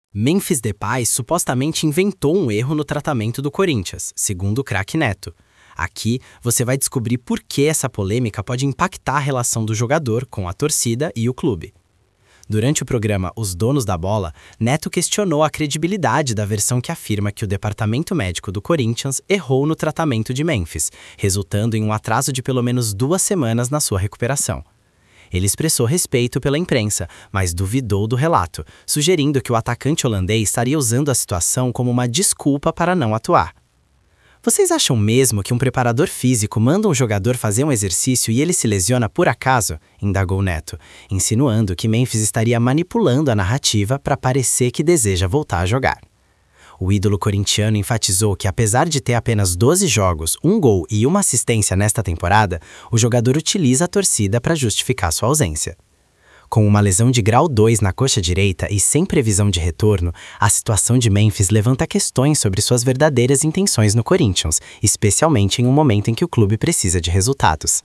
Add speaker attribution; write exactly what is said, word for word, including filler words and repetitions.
Speaker 1: Memphis Depay supostamente inventou um erro no tratamento do Corinthians, segundo o craque Neto. Aqui, você vai descobrir por que essa polêmica pode impactar a relação do jogador com a torcida e o clube. Durante o programa Os Donos da Bola, Neto questionou a credibilidade da versão que afirma que o departamento médico do Corinthians errou no tratamento de Memphis, resultando em um atraso de pelo menos duas semanas na sua recuperação. Ele expressou respeito pela imprensa, mas duvidou do relato, sugerindo que o atacante holandês estaria usando a situação como uma desculpa para não atuar. Vocês acham mesmo que um preparador físico manda um jogador fazer um exercício e ele se lesiona por acaso? Indagou Neto, insinuando que Memphis estaria manipulando a narrativa para parecer que deseja voltar a jogar. O ídolo corintiano enfatizou que, apesar de ter apenas doze jogos, um gol e uma assistência nesta temporada, o jogador utiliza a torcida para justificar sua ausência. Com uma lesão de grau dois na coxa direita e sem previsão de retorno, a situação de Memphis levanta questões sobre suas verdadeiras intenções no Corinthians, especialmente em um momento em que o clube precisa de resultados.